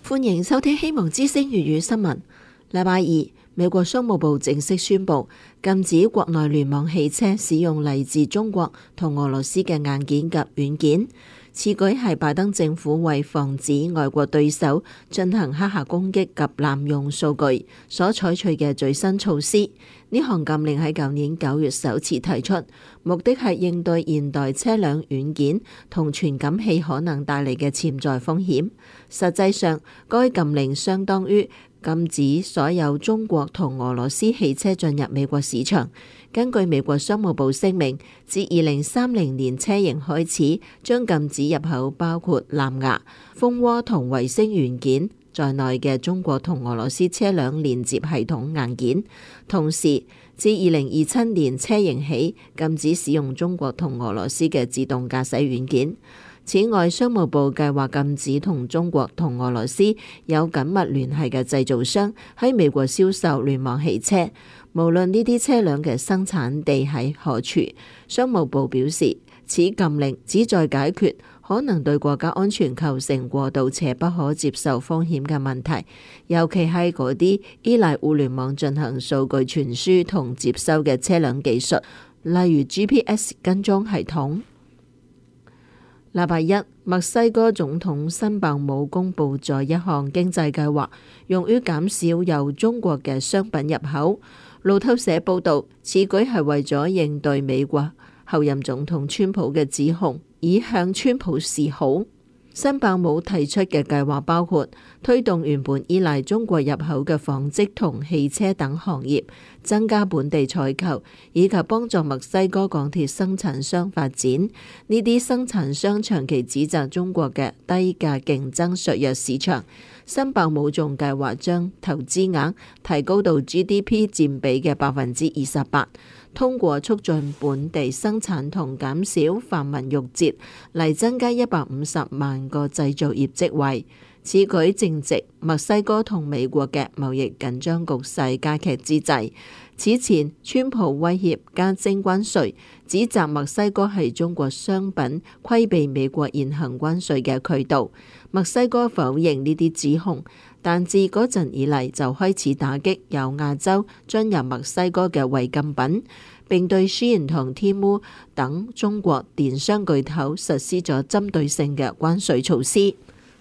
歡迎收聽希望之聲粵語新聞。禮拜二，美國商務部正式宣布禁止國內聯網汽車使用嚟自中國同俄羅斯嘅硬件及軟件。此舉係拜登政府為防止外國對手進行黑客攻擊及濫用數據所採取嘅最新措施。呢項禁令喺舊年9月首次提出，目的係應對現代車輛軟件同傳感器可能帶嚟嘅潛在風險。實際上，該禁令相當於禁止所有中國同俄羅斯汽車進入美國市場。根據美國商務部聲明，自2030年車型開始，將禁止入口包括藍牙、蜂窩同衛星元件在內嘅中國同俄羅斯車輛連接系統硬件。同時，自2027年車型起，禁止使用中國同俄羅斯嘅自動駕駛軟件。此外，商務部計劃禁止同中國同俄羅斯有緊密聯繫嘅製造商喺美國銷售聯網汽車，無論呢啲車輛嘅生產地喺何處。商務部表示，此禁令旨在解決可能對國家安全構成過度且不可接受風險嘅問題，尤其係嗰啲依賴互聯網進行數據傳輸同接收嘅車輛技術，例如 GPS 跟蹤系統。禮拜一，墨西哥總統辛伯姆公布咗一項經濟計劃，用於減少由中國嘅商品入口。路透社報道，此舉係為咗應對美國後任總統川普嘅指控，以向川普示好。辛伯姆提出嘅計劃包括推動原本依賴中國入口嘅紡織同汽車等行業，增加本地採購，以及幫助墨西哥鋼鐵生產商發展。呢啲生產商長期指責中國嘅低價競爭削弱市場。辛伯姆仲計劃將投資額提高到 GDP 佔比嘅28%，通過促進本地生產同減少繁文縟節嚟增加150萬個製造業職位。此舉正值墨西哥同美國嘅貿易緊張局勢加劇之際。此前，川普威脅加徵關稅，指責墨西哥係中國商品規避美國現行關稅嘅渠道。墨西哥否認呢啲指控，但自嗰陣以嚟就開始打擊由亞洲進入墨西哥嘅違禁品，並對 Shein 同 Temu 等中國電商巨頭實施咗針對性嘅關稅措施。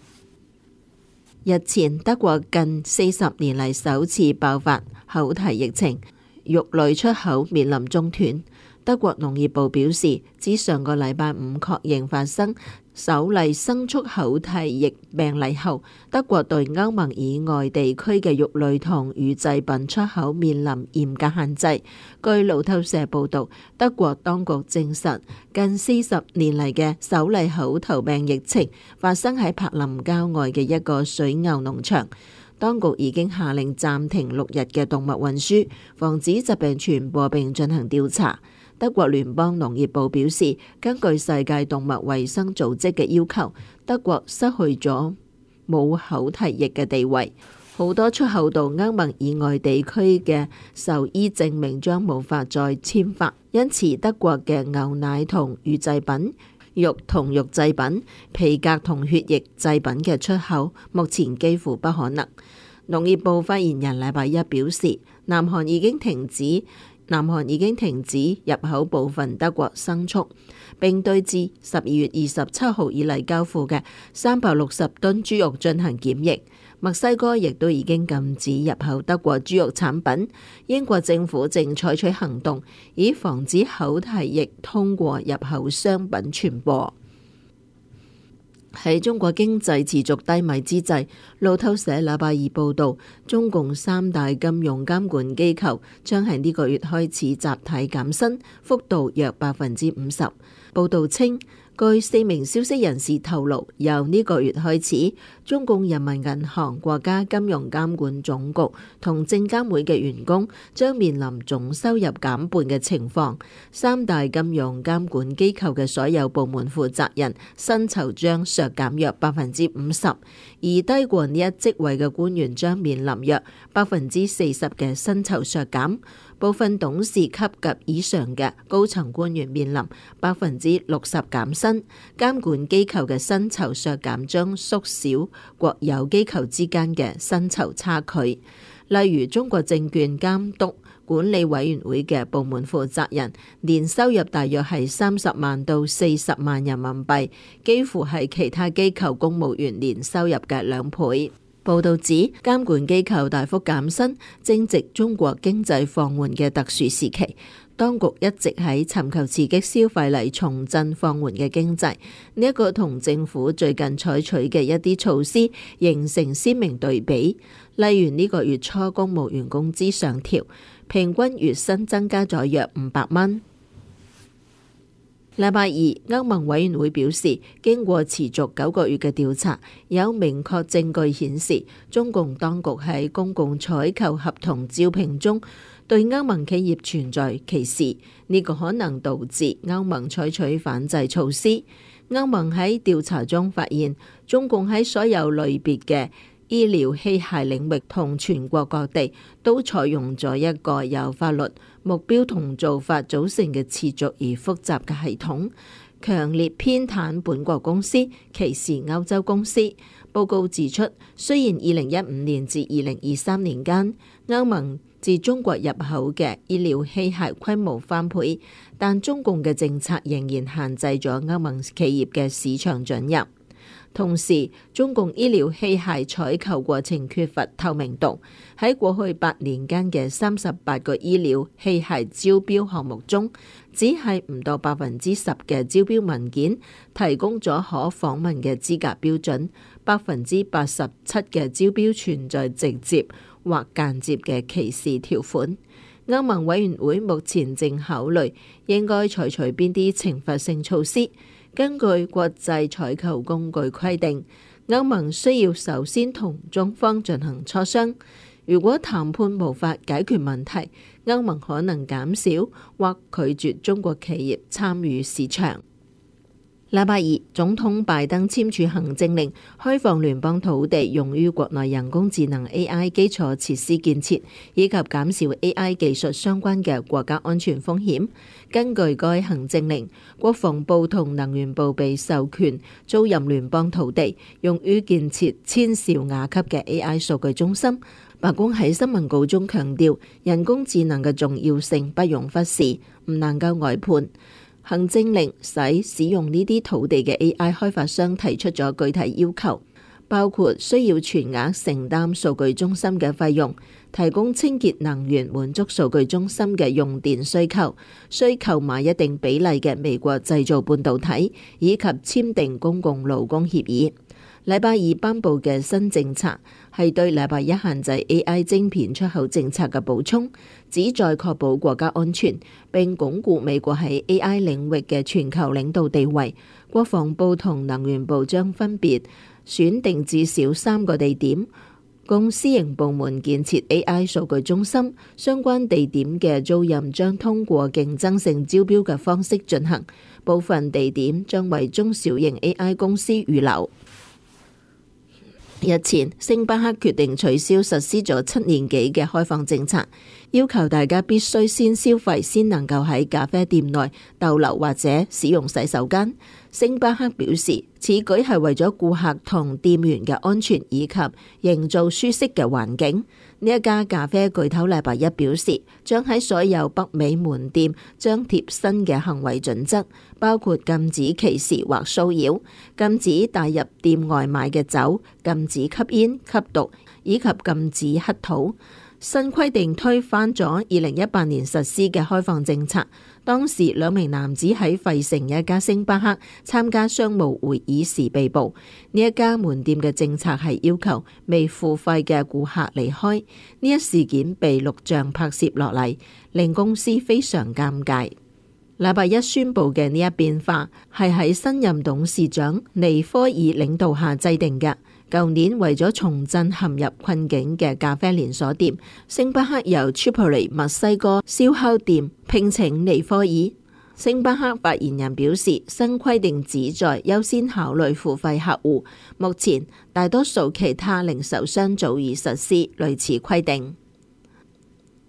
日前，德國近40年嚟首次爆發口蹄疫情，肉類出口面臨中斷。德國農業部表示，自上個禮拜五確認發生首例牲畜口蹄疫病例後，德國對歐盟以外地區嘅肉類同乳製品出口面臨嚴格限制。據路透社報導，德國當局證實近40年嚟嘅首例口頭病疫情發生喺柏林郊外嘅一個水牛農場。當局已經下令暫停6日嘅動物運輸，防止疾病傳播並進行調查。德國聯邦農業部表示，根據世界動物衛生組織嘅要求，德國失去咗冇口蹄疫嘅地位。好多出口到歐盟以外地區嘅獸醫證明將無法再簽發，因此德國嘅牛奶同乳製品、肉同肉製品、皮革同血液製品嘅出口目前幾乎不可能。農業部發言人禮拜一表示，南韓已經停止入口部分德國牲畜，並對自12月27號以嚟交付嘅360噸豬肉進行檢疫。墨西哥亦都已經禁止入口德國豬肉產品。英國政府正採取行動，以防止口蹄疫通過入口商品傳播。喺中國經濟持續低迷之際，路透社禮拜二報導，中共3大金融監管機構將喺呢個月開始集體減薪，幅度約50%。報導稱，據4名消息人士透露，由呢個月開始，中共人民銀行、國家金融監管總局同證監會嘅員工將面臨總收入減半嘅情況。3大金融監管機構嘅所有部門負責人薪酬將削減約50%，而低過呢一職位嘅官員將面臨約40%嘅薪酬削減。 部分董事級及以上嘅高層官員面臨60%減薪，監管機構嘅薪酬削減將縮小國有機構之間嘅薪酬差距。例如中國證券監督管理委員會嘅部門負責人年收入大約係30萬到40萬人民幣，幾乎係其他機構公務員年收入嘅2倍。報道指監管機構大幅減薪，正值中國經濟放緩嘅特殊時期，當局一直喺尋求刺激消費嚟重振放緩嘅經濟。呢一個同政府最近採取嘅一啲措施形成鮮明對比。例如呢個月初公務員工資上調，平均月薪增加咗約500蚊。禮拜二，歐盟委員會表示，經過持續9個月嘅調查，有明確證據顯示中共當局喺公共採購合同招聘中對歐盟企業存在歧視，呢個可能導致歐盟採取反制措施。歐盟喺調查中發現，中共喺所有類別嘅醫療器械領域同全國各地都採用咗一個由法律、目標同做法組成嘅持續而複雜嘅系統，強烈偏袒本國公司，歧視歐洲公司。報告指出，雖然2015年至2023年間，歐盟自中國入口嘅醫療器械規模翻倍，但中共嘅政策仍然限制咗歐盟企業嘅市場准入。同時，中共醫療器械採購過程缺乏透明度。喺過去8年間嘅38個醫療器械招標項目中，只係唔到10%嘅招標文件提供咗可訪問嘅資格標準，87%嘅招標存在直接或間接嘅歧視條款。歐盟委員會目前正考慮應該採取邊啲懲罰性措施。根據國際採購工具規定，歐盟需要首先同中方進行磋商。如果談判無法解決問題，歐盟可能減少或拒絕中國企業參與市場。禮拜二，總統拜登簽署行政令，開放聯邦土地用於國內人工智能 AI 基礎設施建設，以及減少 AI 技術相關嘅國家安全風險。根據該行政令，國防部同能源部被授權租賃聯邦土地，用於建設千兆瓦級嘅 AI 數據中心。白宮喺新聞稿中強調，人工智能嘅重要性不容忽視，唔能夠外判。行政令使用呢啲土地嘅 AI 開發商提出咗具體要求，包括需要全額承擔數據中心嘅費用，提供清潔能源滿足數據中心嘅用電需求，需購買一定比例嘅美國製造半導體，以及簽訂公共勞工協議。禮拜二頒布嘅新政策係對禮拜一限制 AI 晶片出口政策嘅補充，旨在確保國家安全，並鞏固美國喺 AI 領域嘅全球領導地位。國防部同能源部將分別選定至少3個地點，供私營部門建設 AI 數據中心。相關地點嘅租賃將通過競爭性招標嘅方式進行，部分地點將為中小型 AI 公司預留。日前，星巴克決定取消實施咗7年幾嘅開放政策，要求大家必須先消費先能夠喺咖啡店內逗留或者使用洗手間。星巴克表示，此舉係為咗顧客同店員嘅安全以及營造舒適嘅環境。呢一家咖啡巨頭禮拜一表示，將喺所有北美門店張貼新嘅行為準則，包括禁止歧視或騷擾、禁止帶入店外賣嘅酒、禁止吸煙、吸毒以及禁止乞討。新規定推翻咗2018年實施嘅開放政策。當時2名男子喺費城一家星巴克參加商務會議時被捕。呢一家門店嘅政策係要求未付費嘅顧客離開。呢一事件被錄像拍攝落嚟，令公司非常尷尬。禮拜一宣布嘅呢一變化係喺新任董事長尼科爾領導下制定嘅。舊年為咗重振陷入困境嘅咖啡連鎖店，星巴克由 Chipotle 墨西哥燒烤店聘請尼科爾。星巴克發言人表示，新規定旨在優先考慮付費客戶。目前大多數其他零售商早已實施類似規定。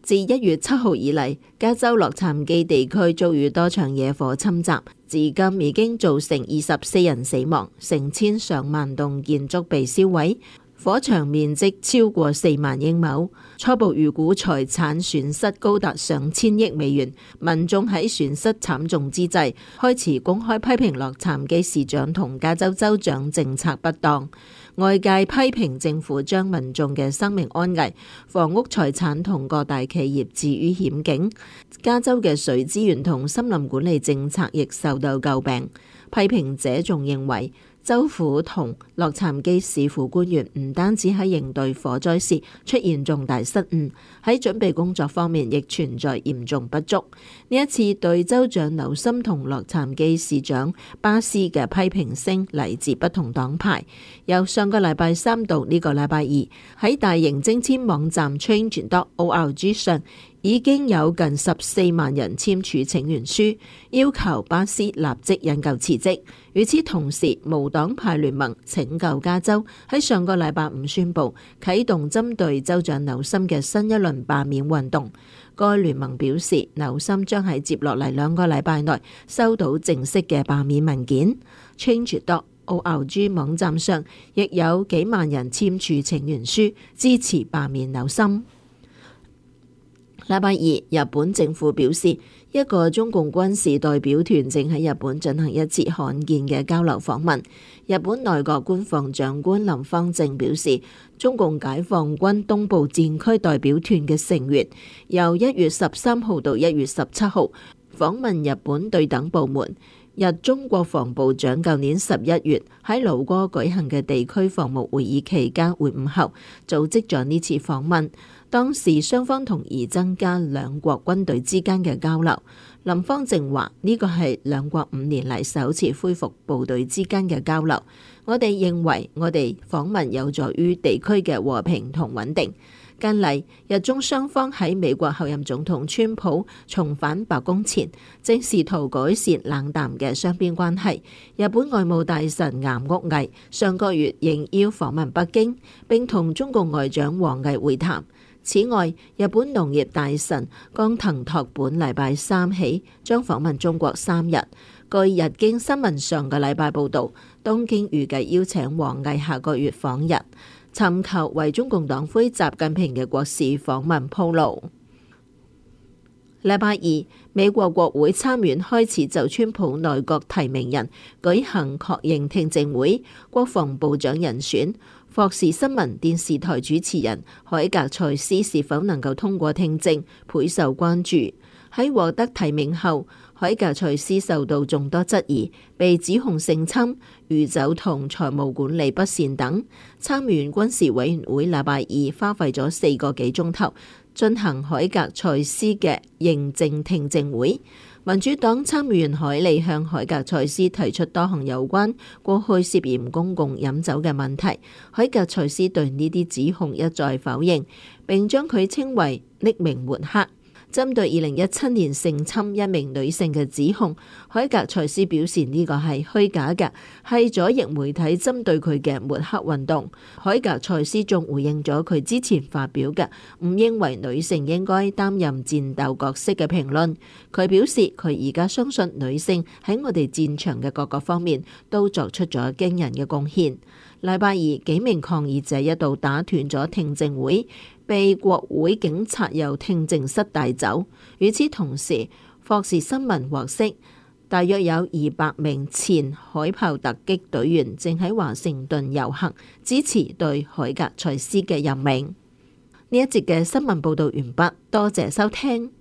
自1月7號以嚟，加州洛杉磯地區遭遇多場野火侵襲，至今已經造成24人死亡，成千上萬棟建築被燒毀。火場面積超過4萬英畝，初步預估財產損失高達上千億美元。民眾喺損失慘重之際，開始公開批評洛杉磯市長同加州州長政策不當。外界批評政府將民眾嘅生命安危、房屋財產同各大企業置於險境。加州嘅水資源同森林管理政策亦受到詬病。批評者仲認為，州府同洛杉磯市府官員唔單止喺應對火災時出現重大失誤，喺準備工作方面亦存在嚴重不足。呢一次對州長紐森同洛杉磯市長巴斯嘅批評聲嚟自不同黨派。由上個禮拜3到呢個禮拜2，喺大型徵簽網站 Change.org 上，已經有近14萬人簽署請願書，要求巴斯立即引咎辭職。與此同時，無黨派聯盟拯救加州喺上個禮拜5宣布啟動針對州長紐森嘅新一輪罷免運動。該聯盟表示，紐森將喺接落嚟2個禮拜內收到正式嘅罷免文件。Change.org 網站上亦有幾萬人簽署請願書，支持罷免紐森。禮拜2，日本政府表示，一個中共軍事代表團正喺日本進行一次罕見嘅交流訪問。日本內閣官房長官林芳正表示，中共解放軍東部戰區代表團嘅成員由1月13號到1月17號訪問日本對等部門。日中國防部長舊年11月喺盧哥舉行嘅地區防務會議期間會晤後，組織咗呢次訪問。當時雙方同意增加兩國軍隊之間嘅交流。林芳正話：呢個係兩國5年嚟首次恢復部隊之間嘅交流。我哋認為我哋訪問有助於地區嘅和平同穩定。近嚟，日中雙方喺美國候任總統川普重返白宮前，正試圖改善冷淡嘅雙邊關係。日本外務大臣岩屋毅上個月應邀訪問北京，並同中共外長王毅會談。此外，日本農業大臣江藤拓本禮拜3起將訪問中國3日。據日經新聞上個禮拜報導，東京預計邀請王毅下個月訪日，尋求為中共黨魁習近平嘅國事訪問鋪路。禮拜2，美國國會參院開始就川普內閣提名人舉行確認聽證會，國防部長人選霍士新聞電視台主持人海格塞斯是否能夠通過聽證，倍受關注。喺獲得提名後，海格塞斯受到眾多質疑，被指控性侵、酗酒同財務管理不善等。參院軍事委員會禮拜2花費咗4個幾鐘頭進行海格塞斯嘅認證聽證會。民主黨參議員海利向海格塞斯提出多項有關過去涉嫌公共飲酒嘅問題，海格塞斯對呢啲指控一再否認，並將佢稱為匿名抹黑。針對2017年性侵一名女性嘅指控，海格塞斯表示呢個係虛假嘅，係左翼媒體針對佢嘅抹黑運動。海格塞斯仲回應咗佢之前發表嘅唔認為女性應該擔任戰鬥角色嘅評論。佢表示佢而家相信女性喺我哋戰場嘅各個方面都作出咗驚人嘅貢獻。禮拜2，幾名抗議者一度打斷咗聽證會，被國會警察由聽證室帶走。與此同時，霍士新聞獲悉，大約有200名前海豹突擊隊員正喺華盛頓遊行，支持對海格塞斯嘅任命。呢一節嘅新聞報導完畢，多謝收聽。